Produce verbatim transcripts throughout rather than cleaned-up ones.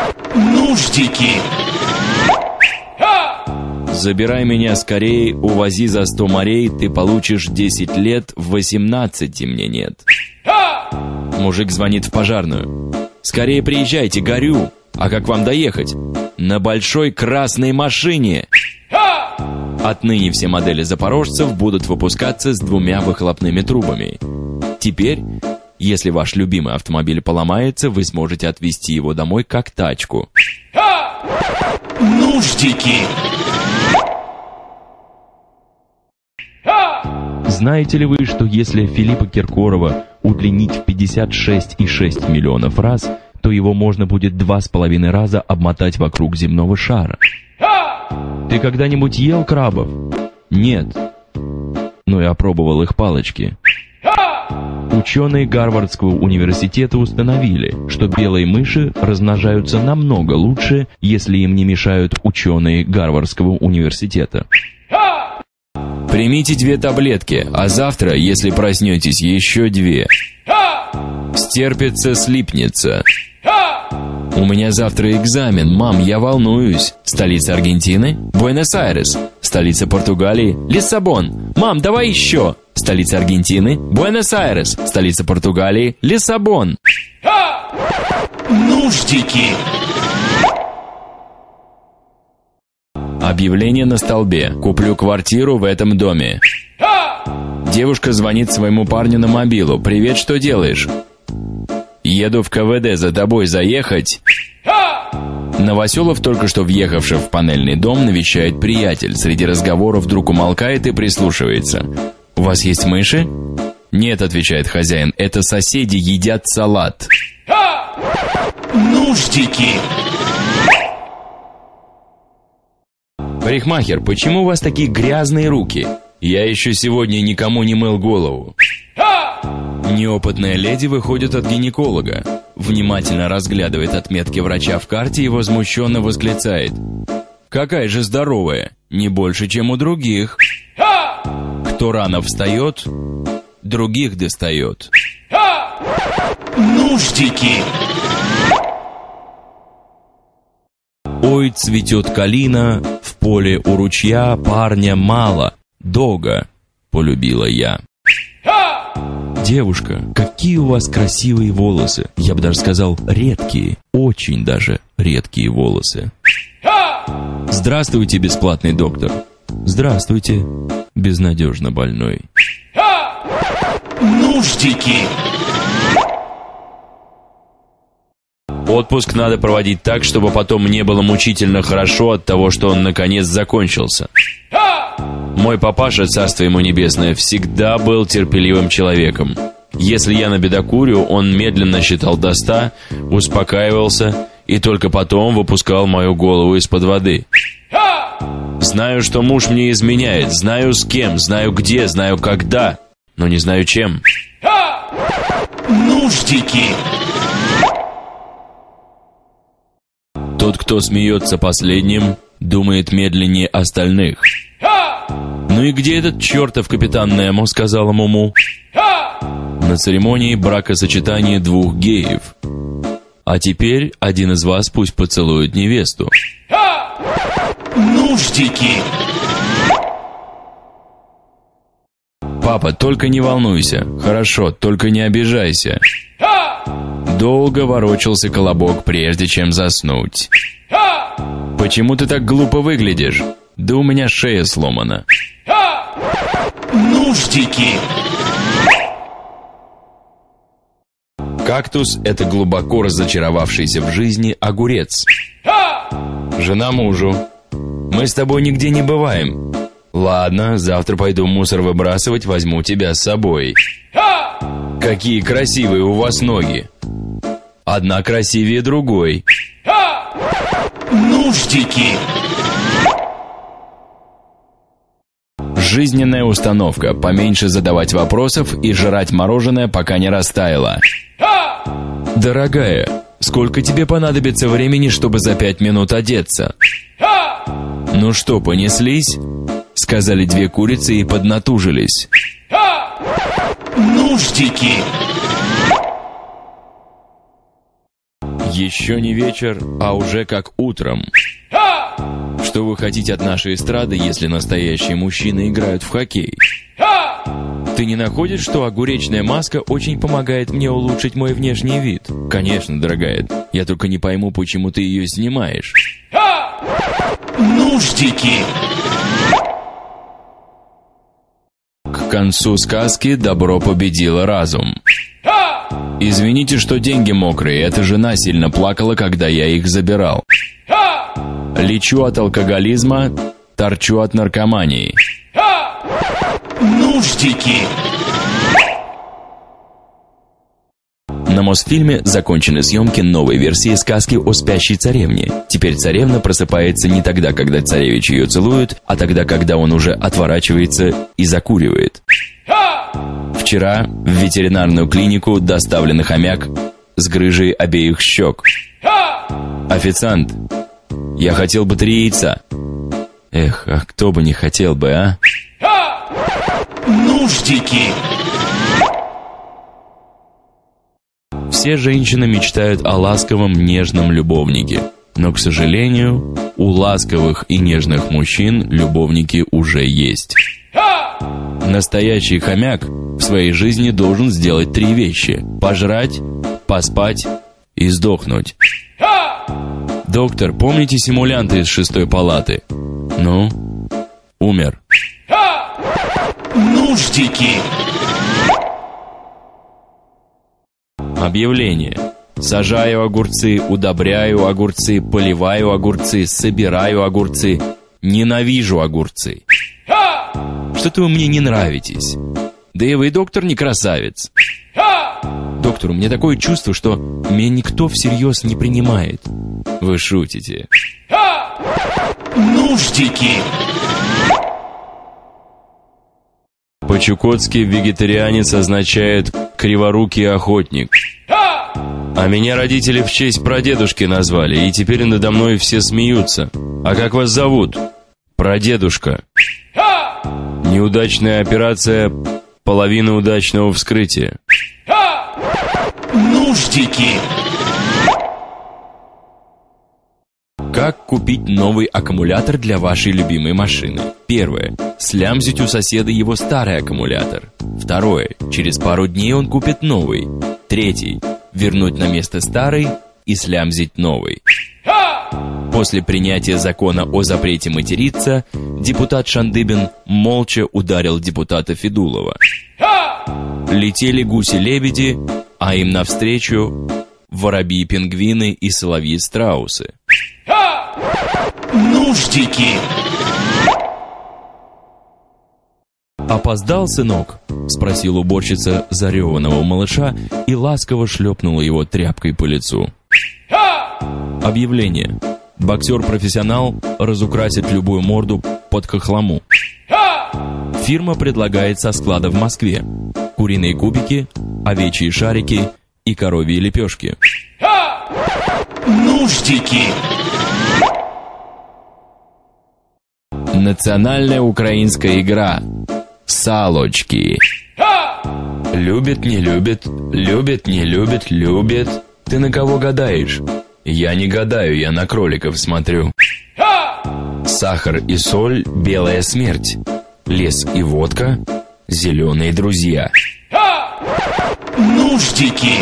Нуждики! Забирай меня скорей, увози за сто морей, ты получишь десять лет, восемнадцати мне нет. Мужик звонит в пожарную. Скорее приезжайте, горю. А как вам доехать? На большой красной машине. Отныне все модели запорожцев будут выпускаться с двумя выхлопными трубами. Теперь, если ваш любимый автомобиль поломается, вы сможете отвезти его домой как тачку. Нуждики! Знаете ли вы, что если Филиппа Киркорова удлинить в пятьдесят шесть и шесть десятых миллионов раз, то его можно будет два с половиной раза обмотать вокруг земного шара? Ты когда-нибудь ел крабов? Нет. Но я пробовал их палочки. Ученые Гарвардского университета установили, что белые мыши размножаются намного лучше, если им не мешают ученые Гарвардского университета. Примите две таблетки, а завтра, если проснетесь, еще две. Стерпится, слипнется. У меня завтра экзамен, мам, я волнуюсь. Столица Аргентины? Буэнос-Айрес. Столица Португалии? Лиссабон. Мам, давай еще. Столица Аргентины? Буэнос-Айрес. Столица Португалии? Лиссабон. Нуждики! Объявление на столбе. Куплю квартиру в этом доме. Девушка звонит своему парню на мобилу. Привет, что делаешь? Еду в ка вэ дэ, за тобой заехать? Новоселов, только что въехавший в панельный дом, навещает приятель. Среди разговоров вдруг умолкает и прислушивается. «У вас есть мыши?» «Нет», — отвечает хозяин, — «это соседи едят салат». Нуждики! «Парикмахер, почему у вас такие грязные руки? Я еще сегодня никому не мыл голову». Неопытная леди выходит от гинеколога, внимательно разглядывает отметки врача в карте и возмущенно восклицает: «Какая же здоровая, не больше, чем у других. Кто рано встает, других достает». Нуждики! Ой, цветет калина, в поле у ручья парня мало, дога полюбила я. Девушка, какие у вас красивые волосы. Я бы даже сказал, редкие, очень даже редкие волосы. Здравствуйте, бесплатный доктор. Здравствуйте, безнадежно больной. Нуждики! Отпуск надо проводить так, чтобы потом не было мучительно хорошо от того, что он наконец закончился. Мой папаша, царство ему небесное, всегда был терпеливым человеком. Если я набедокурю, он медленно считал до ста, успокаивался и только потом выпускал мою голову из-под воды. Знаю, что муж мне изменяет, знаю с кем, знаю где, знаю когда, но не знаю чем. Нуждики! Тот, кто смеется последним, думает медленнее остальных. «Ну и где этот чертов капитан Немо?» — сказала Муму. «На церемонии бракосочетания двух геев. А теперь один из вас пусть поцелует невесту». Нуждики! «Папа, только не волнуйся. Хорошо, только не обижайся». Долго ворочался колобок, прежде чем заснуть. «Почему ты так глупо выглядишь? Да у меня шея сломана». Нуждики! Кактус — это глубоко разочаровавшийся в жизни огурец. Жена мужу: «Мы с тобой нигде не бываем». «Ладно, завтра пойду мусор выбрасывать, возьму тебя с собой». «Какие красивые у вас ноги! Одна красивее другой». Нуждики! Жизненная установка: поменьше задавать вопросов и жрать мороженое, пока не растаяло. «Дорогая, сколько тебе понадобится времени, чтобы за пять минут одеться?» «Ну что, понеслись?» — сказали две курицы и поднатужились. Нуждики! Еще не вечер, а уже как утром. Что вы хотите от нашей эстрады, если настоящие мужчины играют в хоккей? Ты не находишь, что огуречная маска очень помогает мне улучшить мой внешний вид? Конечно, дорогая. Я только не пойму, почему ты ее снимаешь. Нуждики! К концу сказки добро победило разум. Извините, что деньги мокрые. Эта жена сильно плакала, когда я их забирал. Лечу от алкоголизма, торчу от наркомании. Нуждики! На Мосфильме закончены съемки новой версии сказки о спящей царевне. Теперь царевна просыпается не тогда, когда царевич ее целует, а тогда, когда он уже отворачивается и закуривает. Вчера в ветеринарную клинику доставлен хомяк с грыжей обеих щек. Официант, я хотел бы три яйца. Эх, а кто бы не хотел бы, а? Нуждики! Все женщины мечтают о ласковом, нежном любовнике. Но, к сожалению, у ласковых и нежных мужчин любовники уже есть. Настоящий хомяк в своей жизни должен сделать три вещи: пожрать, поспать и сдохнуть. Доктор, помните симулянта из шестой палаты? Ну, умер. Нуждики! Объявление. Сажаю огурцы, удобряю огурцы, поливаю огурцы, собираю огурцы. Ненавижу огурцы. Что-то вы мне не нравитесь. Да и вы, доктор, не красавец. Доктор, у меня такое чувство, что меня никто всерьез не принимает. Вы шутите. Нуждики! По-чукотски вегетарианец означает «криворукий охотник». А меня родители в честь прадедушки назвали, и теперь надо мной все смеются. А как вас зовут? Прадедушка. Неудачная операция, половина удачного вскрытия. Нуждики! Как купить новый аккумулятор для вашей любимой машины? Первое. Слямзить у соседа его старый аккумулятор. Второе. Через пару дней он купит новый. Третий. Вернуть на место старый и слямзить новый. После принятия закона о запрете материться, депутат Шандыбин молча ударил депутата Федулова. Летели гуси-лебеди, а им навстречу воробьи-пингвины и соловьи-страусы. Нуждики! «Опоздал, сынок?» — спросил уборщица зареванного малыша и ласково шлепнула его тряпкой по лицу. Объявление. Боксер-профессионал разукрасит любую морду под хохлому. Фирма предлагает со склада в Москве куриные кубики, овечьи шарики и коровьи лепешки. Нуждики! Национальная украинская игра «Салочки». Любит, не любит, любит, не любит, любит. Ты на кого гадаешь? Я не гадаю, я на кроликов смотрю. Сахар и соль, белая смерть. Лес и водка, зеленые друзья. Нуждики!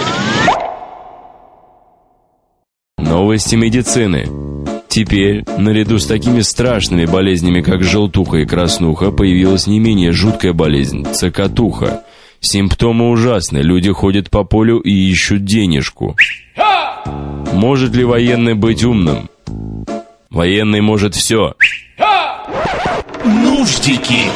Новости медицины. Теперь, наряду с такими страшными болезнями, как желтуха и краснуха, появилась не менее жуткая болезнь – цокотуха. Симптомы ужасны, люди ходят по полю и ищут денежку. Может ли военный быть умным? Военный может все. Нуждики!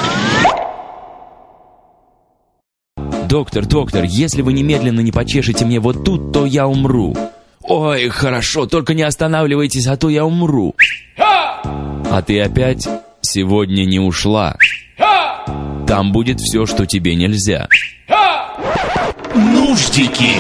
Доктор, доктор, если вы немедленно не почешете мне вот тут, то я умру. Ой, хорошо, только не останавливайтесь, а то я умру. А ты опять сегодня не ушла. Там будет все, что тебе нельзя. Нуждики!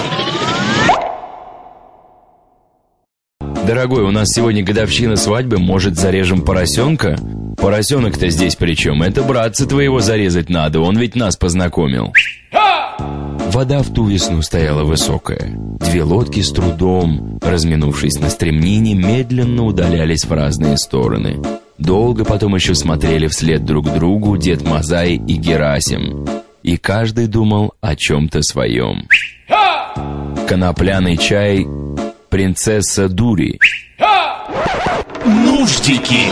Дорогой, у нас сегодня годовщина свадьбы, может, зарежем поросенка? Поросенок-то здесь при чем? Это братца твоего зарезать надо, он ведь нас познакомил. Вода в ту весну стояла высокая. Две лодки с трудом, разминувшись на стремнине, медленно удалялись в разные стороны. Долго потом еще смотрели вслед друг другу Дед Мазай и Герасим. И каждый думал о чем-то своем. Конопляный чай, принцесса дури. Нуждики!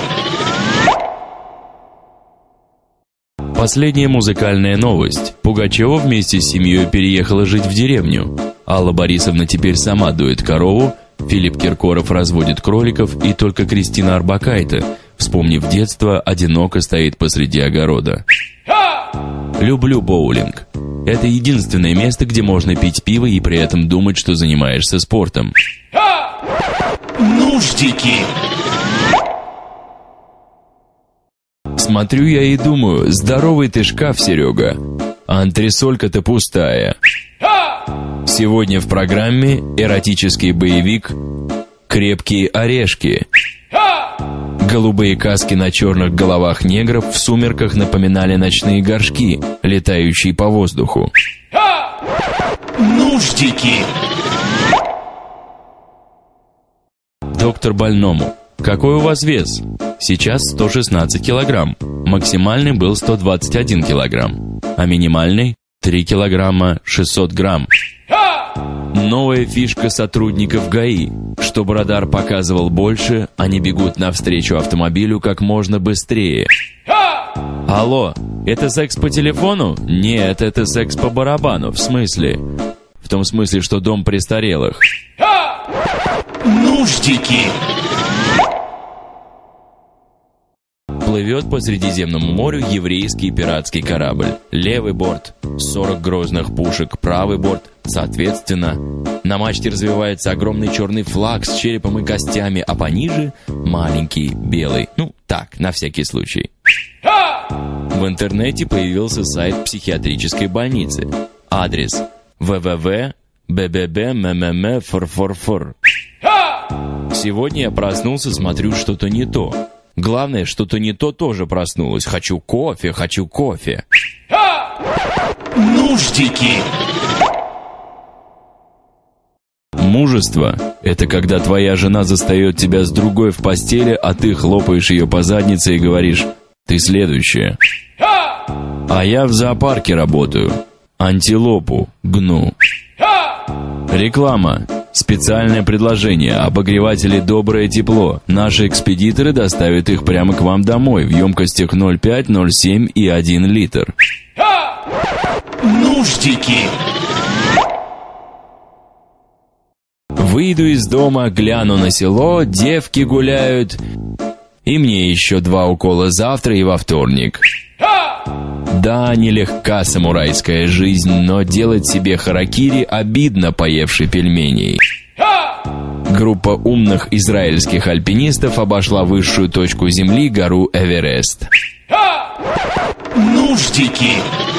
Последняя музыкальная новость. Пугачева вместе с семьей переехала жить в деревню. Алла Борисовна теперь сама дует корову, Филипп Киркоров разводит кроликов, и только Кристина Орбакайте, вспомнив детство, одиноко стоит посреди огорода. Люблю боулинг. Это единственное место, где можно пить пиво и при этом думать, что занимаешься спортом. Нуждики! Смотрю я и думаю, здоровый ты шкаф, Серега, а антресолька-то пустая. Сегодня в программе эротический боевик «Крепкие орешки». Голубые каски на черных головах негров в сумерках напоминали ночные горшки, летающие по воздуху. Нуждики! Доктор больному. Какой у вас вес? Сейчас сто шестнадцать килограмм. Максимальный был сто двадцать один килограмм. А минимальный три килограмма шестьсот грамм. Новая фишка сотрудников ГАИ. Чтобы радар показывал больше, они бегут навстречу автомобилю как можно быстрее. Алло, это секс по телефону? Нет, это секс по барабану. В смысле? В том смысле, что дом престарелых. Нуждики! Плывет по Средиземному морю еврейский пиратский корабль. Левый борт — сорок грозных пушек, правый борт — соответственно. На мачте развивается огромный черный флаг с черепом и костями, а пониже — маленький белый. Ну, так, на всякий случай. В интернете появился сайт психиатрической больницы. Адрес вэ вэ вэ точка бэ бэ бэ эм эм эм эф эр эф эр эф эр. Сегодня я проснулся, смотрю, что-то не то. Главное, что-то не то тоже проснулось. Хочу кофе, хочу кофе. Нуждики! Мужество — это когда твоя жена застает тебя с другой в постели, а ты хлопаешь ее по заднице и говоришь: «Ты следующая». А я в зоопарке работаю. Антилопу гну. Реклама. Специальное предложение. Обогреватели «Доброе тепло». Наши экспедиторы доставят их прямо к вам домой в емкостях ноль пять, ноль семь и один литр. Нуждики! Выйду из дома, гляну на село, девки гуляют. И мне еще два укола завтра и во вторник. Да, нелегка самурайская жизнь, но делать себе харакири обидно, поевши пельменей. Группа умных израильских альпинистов обошла высшую точку Земли, гору Эверест. Нуждики!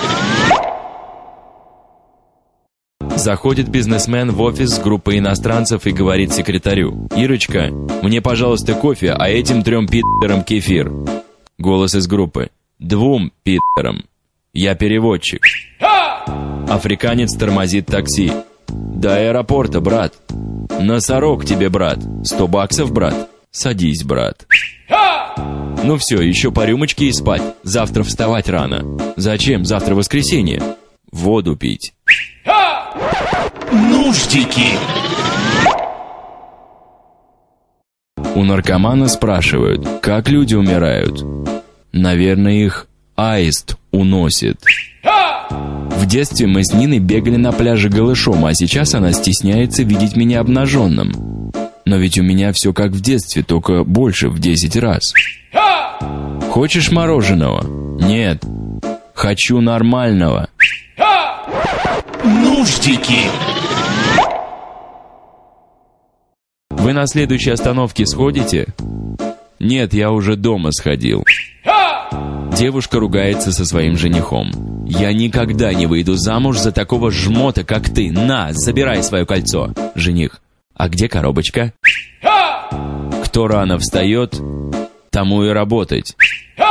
Заходит бизнесмен в офис с группой иностранцев и говорит секретарю: «Ирочка, мне, пожалуйста, кофе, а этим трем пидорам кефир». Голос из группы: «Двум пидорам. Я переводчик». Африканец тормозит такси. «До аэропорта, брат». «Носорог тебе, брат. Сто баксов, брат». «Садись, брат». «Ну все, еще по рюмочке и спать. Завтра вставать рано». «Зачем? Завтра воскресенье». «Воду пить». Нуждики! У наркомана спрашивают, как люди умирают. Наверное, их аист уносит. В детстве мы с Ниной бегали на пляже голышом, а сейчас она стесняется видеть меня обнаженным. Но ведь у меня все как в детстве, только больше в десять раз. Хочешь мороженого? Нет. Хочу нормального. Нуждики! Вы на следующей остановке сходите? Нет, я уже дома сходил. Девушка ругается со своим женихом. Я никогда не выйду замуж за такого жмота, как ты. На, забирай свое кольцо. Жених: а где коробочка? Кто рано встает, тому и работать.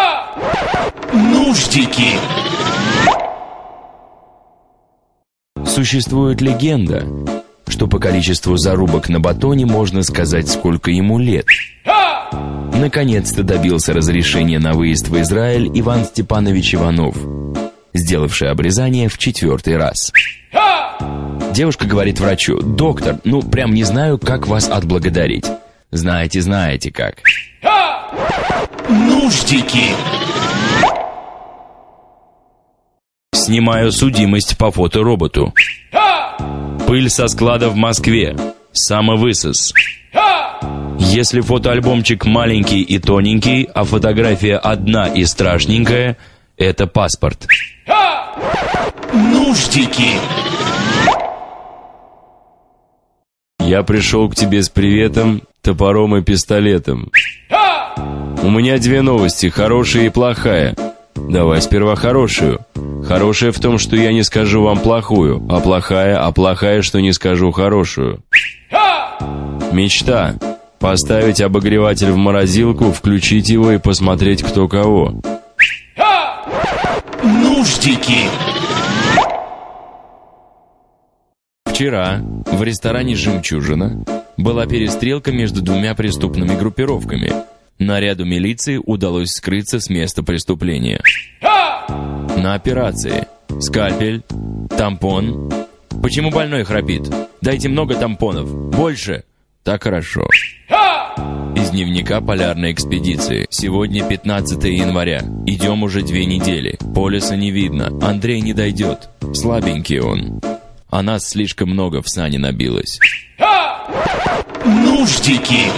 Нуждики! С Существует легенда, что по количеству зарубок на батоне можно сказать, сколько ему лет. Наконец-то добился разрешения на выезд в Израиль Иван Степанович Иванов, сделавший обрезание в четвертый раз. Девушка говорит врачу: «Доктор, ну прям не знаю, как вас отблагодарить». «Знаете, знаете как». Нуждики. Снимаю судимость по фотороботу. Пыль со склада в Москве. Самовысос. Если фотоальбомчик маленький и тоненький, а фотография одна и страшненькая, это паспорт. Нуждики. Я пришел к тебе с приветом, топором и пистолетом. У меня две новости, хорошая и плохая. Давай сперва хорошую. Хорошая в том, что я не скажу вам плохую, а плохая, а плохая, что не скажу хорошую. Мечта. Поставить обогреватель в морозилку, включить его и посмотреть, кто кого. Нуждики. Вчера в ресторане «Жемчужина» была перестрелка между двумя преступными группировками. Наряду милиции удалось скрыться с места преступления. На операции скальпель, тампон. Почему больной храпит? Дайте много тампонов. Больше. Так хорошо. Из дневника полярной экспедиции. Сегодня пятнадцатое января. Идем уже две недели. Полюса не видно. Андрей не дойдет. Слабенький он. А нас слишком много в сани набилось. Нуждики.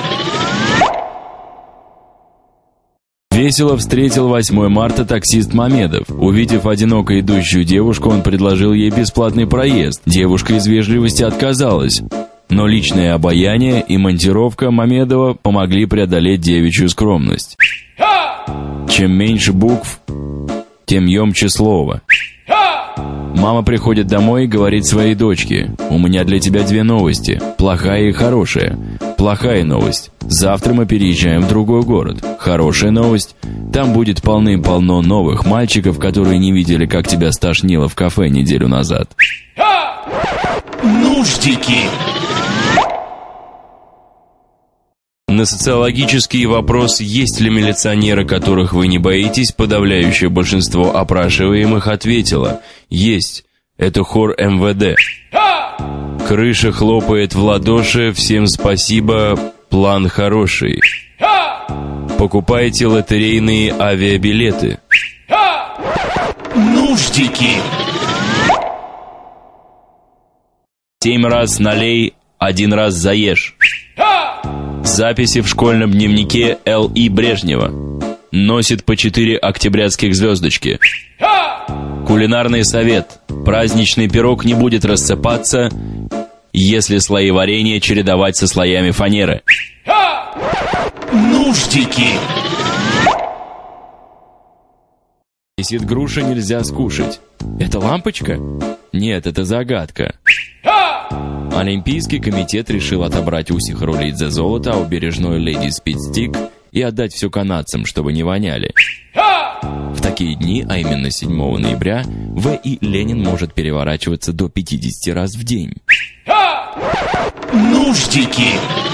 Весело встретил восьмое марта таксист Мамедов. Увидев одиноко идущую девушку, он предложил ей бесплатный проезд. Девушка из вежливости отказалась. Но личное обаяние и монтировка Мамедова помогли преодолеть девичью скромность. Чем меньше букв, тем емче слово. Мама приходит домой и говорит своей дочке: «У меня для тебя две новости, плохая и хорошая. Плохая новость: завтра мы переезжаем в другой город. Хорошая новость: там будет полным-полно новых мальчиков, которые не видели, как тебя стошнило в кафе неделю назад». Нуждики. На социологический вопрос, есть ли милиционеры, которых вы не боитесь, подавляющее большинство опрашиваемых ответило: есть. Это хор эм вэ дэ. Крыша хлопает в ладоши, всем спасибо, план хороший. Покупайте лотерейные авиабилеты. Нуждики. Семь раз налей, один раз заешь. Записи в школьном дневнике эл и Брежнева. Носит по четыре октябрятских звездочки. Кулинарный совет. Праздничный пирог не будет рассыпаться, если слои варенья чередовать со слоями фанеры. Нуждики. Висит груша, нельзя скушать. Это лампочка? Нет, это загадка. Олимпийский комитет решил отобрать у Сихарулидзе золото, а у бережной леди спидстик и отдать все канадцам, чтобы не воняли. В такие дни, а именно седьмого ноября, В. И. Ленин может переворачиваться до пятидесяти раз в день. Нуждики.